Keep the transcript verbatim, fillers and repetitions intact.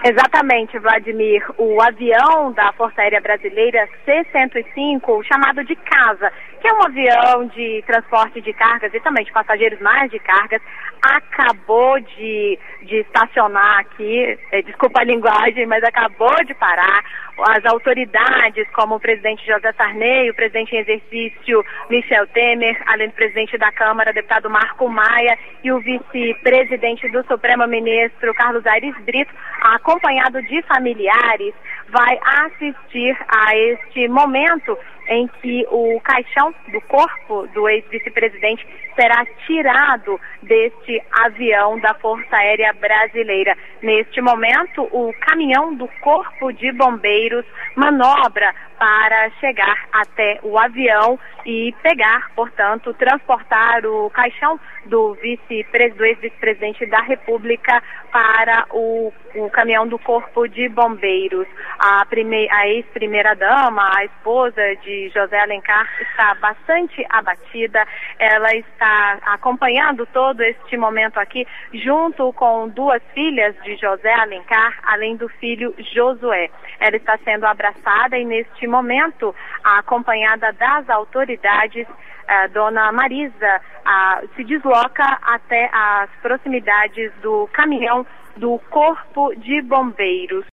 Exatamente, Vladimir. O avião da Força Aérea Brasileira C cento e cinco, chamado de Casa, que é um avião de transporte de cargas e também de passageiros, mais de cargas, acabou de, de estacionar aqui, é, desculpa a linguagem, mas acabou de parar. As autoridades, como o presidente José Sarney, o presidente em exercício Michel Temer, além do presidente da Câmara, deputado Marco Maia, e o vice-presidente do Supremo, ministro Carlos Aires Brito, acompanhado de familiares, vai assistir a este momento em que o caixão do corpo do ex-vice-presidente será tirado deste avião da Força Aérea Brasileira. Neste momento, o caminhão do Corpo de Bombeiros manobra para chegar até o avião e pegar, portanto, transportar o caixão do, vice, do ex-vice-presidente da República para o, o caminhão do Corpo de Bombeiros. A, prime, a ex-primeira-dama, a esposa de José Alencar, está bastante abatida. Ela está acompanhando todo este momento aqui, junto com duas filhas de José Alencar, além do filho Josué. Ela está sendo abraçada e, neste momento, acompanhada das autoridades, a dona Marisa a, se desloca até as proximidades do caminhão do Corpo de Bombeiros.